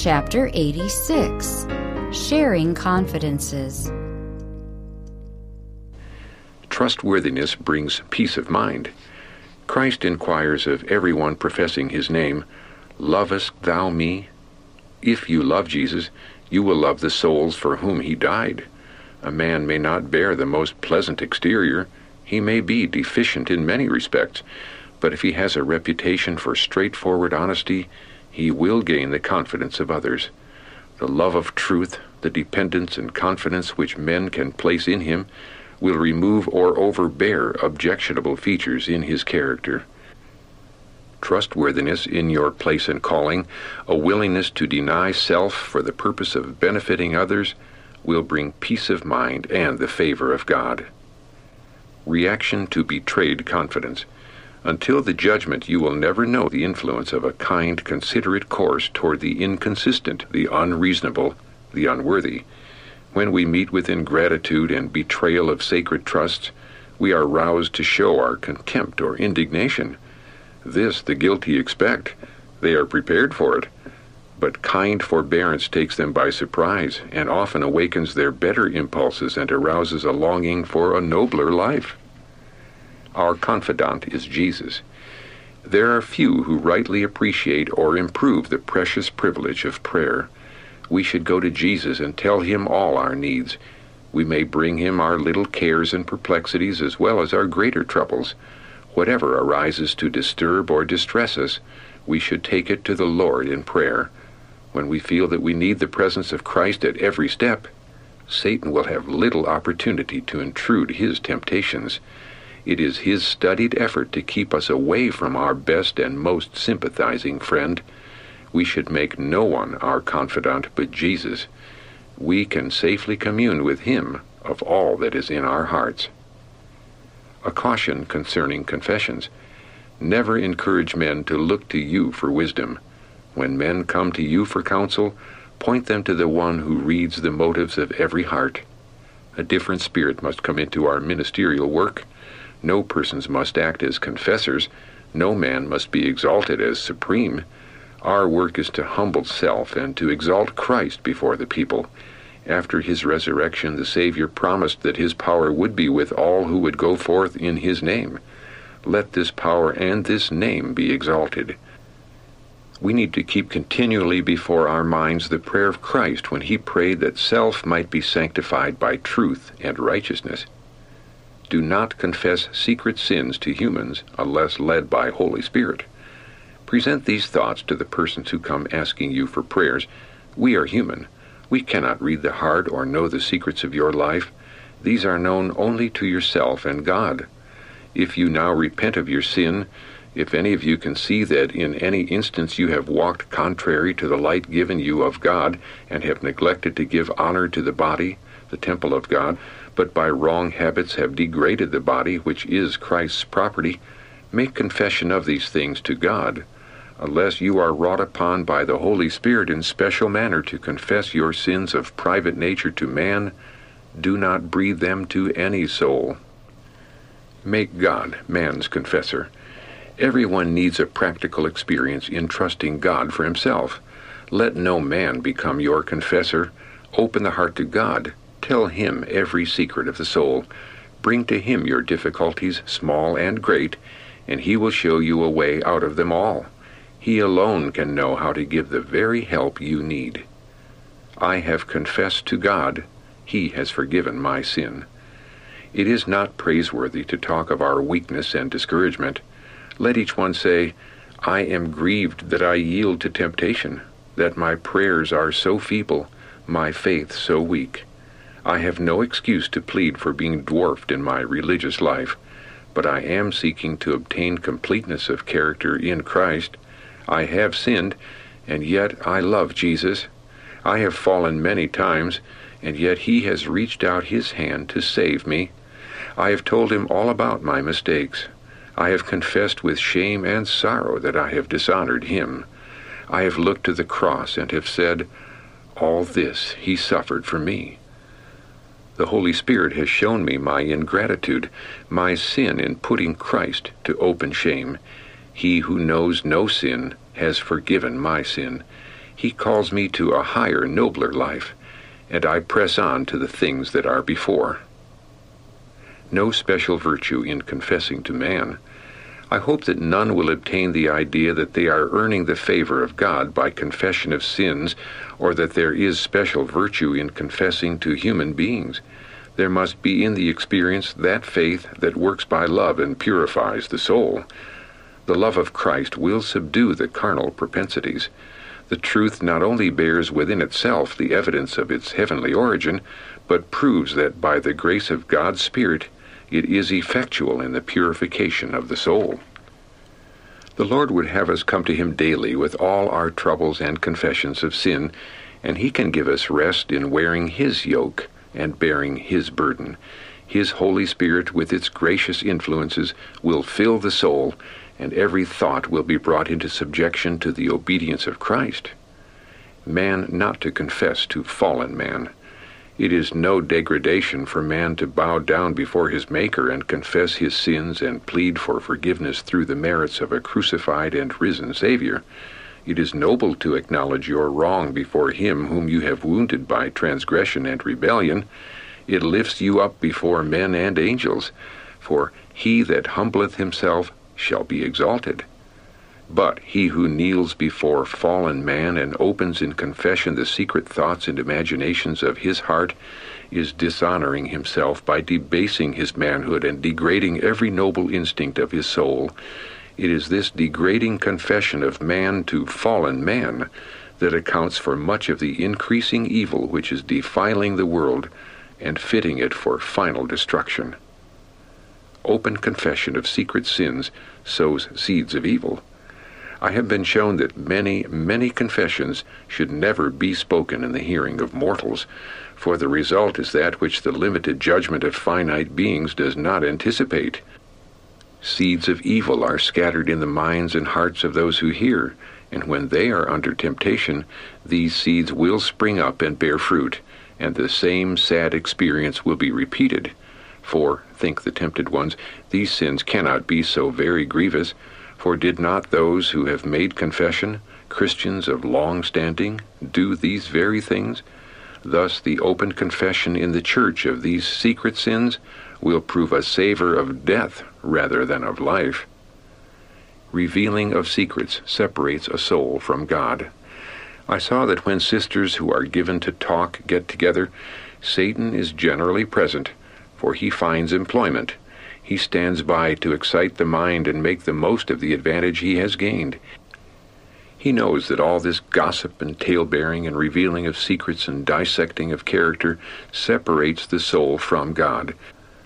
Chapter 86, Sharing Confidences. Trustworthiness brings peace of mind. Christ inquires of everyone professing his name, "Lovest thou me?" If you love Jesus, you will love the souls for whom he died. A man may not bear the most pleasant exterior. He may be deficient in many respects, but if he has a reputation for straightforward honesty, he will gain the confidence of others. The love of truth, the dependence and confidence which men can place in him, will remove or overbear objectionable features in his character. Trustworthiness in your place and calling, a willingness to deny self for the purpose of benefiting others, will bring peace of mind and the favor of God. Reaction to betrayed confidence. Until the judgment, you will never know the influence of a kind, considerate course toward the inconsistent, the unreasonable, the unworthy. When we meet with ingratitude and betrayal of sacred trusts, we are roused to show our contempt or indignation. This the guilty expect. They are prepared for it. But kind forbearance takes them by surprise and often awakens their better impulses and arouses a longing for a nobler life. Our confidant is Jesus. There are few who rightly appreciate or improve the precious privilege of prayer. We should go to Jesus and tell him all our needs. We may bring him our little cares and perplexities as well as our greater troubles. Whatever arises to disturb or distress us, we should take it to the Lord in prayer. When we feel that we need the presence of Christ at every step, Satan will have little opportunity to intrude his temptations. It is his studied effort to keep us away from our best and most sympathizing friend. We should make no one our confidant but Jesus. We can safely commune with him of all that is in our hearts. A caution concerning confessions. Never encourage men to look to you for wisdom. When men come to you for counsel, point them to the one who reads the motives of every heart. A different spirit must come into our ministerial work. No persons must act as confessors. No man must be exalted as supreme. Our work is to humble self and to exalt Christ before the people. After his resurrection, the Savior promised that his power would be with all who would go forth in his name. Let this power and this name be exalted. We need to keep continually before our minds the prayer of Christ when he prayed that self might be sanctified by truth and righteousness. Do not confess secret sins to humans unless led by Holy Spirit. Present these thoughts to the persons who come asking you for prayers. We are human. We cannot read the heart or know the secrets of your life. These are known only to yourself and God. If you now repent of your sin, if any of you can see that in any instance you have walked contrary to the light given you of God and have neglected to give honor to the body, the temple of God, but by wrong habits have degraded the body, which is Christ's property, make confession of these things to God. Unless you are wrought upon by the Holy Spirit in special manner to confess your sins of private nature to man, do not breathe them to any soul. Make God man's confessor. Everyone needs a practical experience in trusting God for himself. Let no man become your confessor. Open the heart to God. Tell him every secret of the soul. Bring to him your difficulties, small and great, and he will show you a way out of them all. He alone can know how to give the very help you need. I have confessed to God. He has forgiven my sin. It is not praiseworthy to talk of our weakness and discouragement. Let each one say, I am grieved that I yield to temptation, that my prayers are so feeble, my faith so weak. I have no excuse to plead for being dwarfed in my religious life, but I am seeking to obtain completeness of character in Christ. I have sinned, and yet I love Jesus. I have fallen many times, and yet he has reached out his hand to save me. I have told him all about my mistakes. I have confessed with shame and sorrow that I have dishonored him. I have looked to the cross and have said, all this he suffered for me. The Holy Spirit has shown me my ingratitude, my sin in putting Christ to open shame. He who knows no sin has forgiven my sin. He calls me to a higher, nobler life, and I press on to the things that are before. No special virtue in confessing to man. I hope that none will obtain the idea that they are earning the favor of God by confession of sins, or that there is special virtue in confessing to human beings. There must be in the experience that faith that works by love and purifies the soul. The love of Christ will subdue the carnal propensities. The truth not only bears within itself the evidence of its heavenly origin, but proves that by the grace of God's Spirit it is effectual in the purification of the soul. The Lord would have us come to Him daily with all our troubles and confessions of sin, and He can give us rest in wearing His yoke and bearing His burden. His Holy Spirit, with its gracious influences, will fill the soul, and every thought will be brought into subjection to the obedience of Christ. Man not to confess to fallen man. It is no degradation for man to bow down before his Maker and confess his sins and plead for forgiveness through the merits of a crucified and risen Savior. It is noble to acknowledge your wrong before Him whom you have wounded by transgression and rebellion. It lifts you up before men and angels, for he that humbleth himself shall be exalted. But he who kneels before fallen man and opens in confession the secret thoughts and imaginations of his heart is dishonoring himself by debasing his manhood and degrading every noble instinct of his soul. It is this degrading confession of man to fallen man that accounts for much of the increasing evil which is defiling the world and fitting it for final destruction. Open confession of secret sins sows seeds of evil. I have been shown that many, many confessions should never be spoken in the hearing of mortals, for the result is that which the limited judgment of finite beings does not anticipate. Seeds of evil are scattered in the minds and hearts of those who hear, and when they are under temptation, these seeds will spring up and bear fruit, and the same sad experience will be repeated. For, think the tempted ones, these sins cannot be so very grievous, for did not those who have made confession, Christians of long standing, do these very things? Thus the open confession in the church of these secret sins will prove a savor of death rather than of life. Revealing of secrets separates a soul from God. I saw that when sisters who are given to talk get together, Satan is generally present, for he finds employment. He stands by to excite the mind and make the most of the advantage he has gained. He knows that all this gossip and tale-bearing and revealing of secrets and dissecting of character separates the soul from God.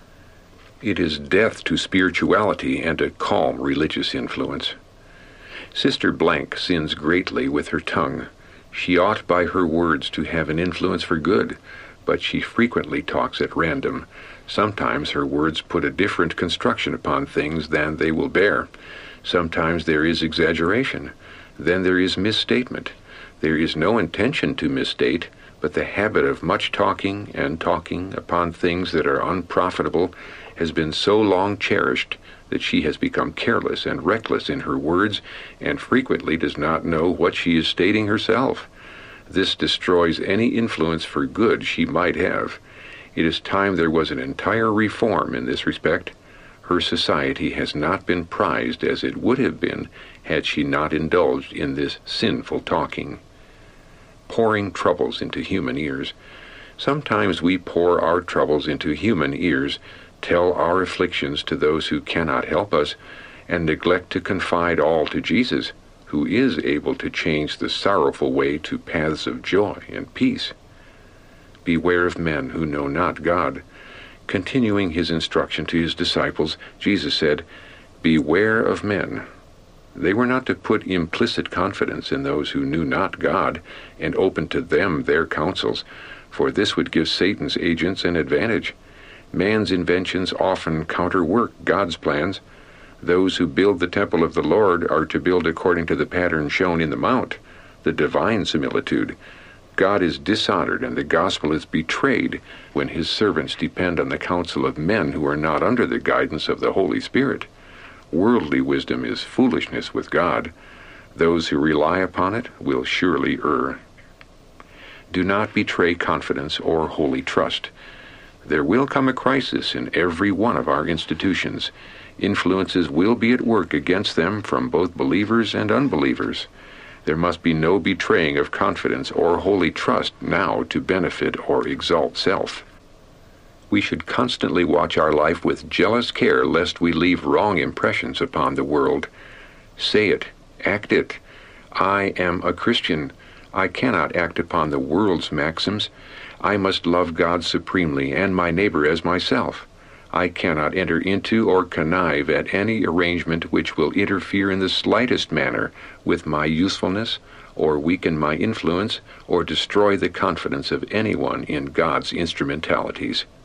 It is death to spirituality and a calm religious influence. Sister Blank sins greatly with her tongue. She ought by her words to have an influence for good, but she frequently talks at random. Sometimes her words put a different construction upon things than they will bear. Sometimes there is exaggeration. Then there is misstatement. There is no intention to misstate, but the habit of much talking and talking upon things that are unprofitable has been so long cherished that she has become careless and reckless in her words and frequently does not know what she is stating herself. This destroys any influence for good she might have. It is time there was an entire reform in this respect. Her society has not been prized as it would have been had she not indulged in this sinful talking. Pouring troubles into human ears. Sometimes we pour our troubles into human ears, tell our afflictions to those who cannot help us, and neglect to confide all to Jesus, who is able to change the sorrowful way to paths of joy and peace. Beware of men who know not God. Continuing his instruction to his disciples, Jesus said, "Beware of men." They were not to put implicit confidence in those who knew not God and open to them their counsels, for this would give Satan's agents an advantage. Man's inventions often counterwork God's plans. Those who build the temple of the Lord are to build according to the pattern shown in the mount, the divine similitude. God is dishonored and the gospel is betrayed when his servants depend on the counsel of men who are not under the guidance of the Holy Spirit. Worldly wisdom is foolishness with God. Those who rely upon it will surely err. Do not betray confidence or holy trust. There will come a crisis in every one of our institutions. Influences will be at work against them from both believers and unbelievers. There must be no betraying of confidence or holy trust now to benefit or exalt self. We should constantly watch our life with jealous care lest we leave wrong impressions upon the world. Say it, act it. I am a Christian. I cannot act upon the world's maxims. I must love God supremely and my neighbor as myself. I cannot enter into or connive at any arrangement which will interfere in the slightest manner with my usefulness, or weaken my influence, or destroy the confidence of anyone in God's instrumentalities.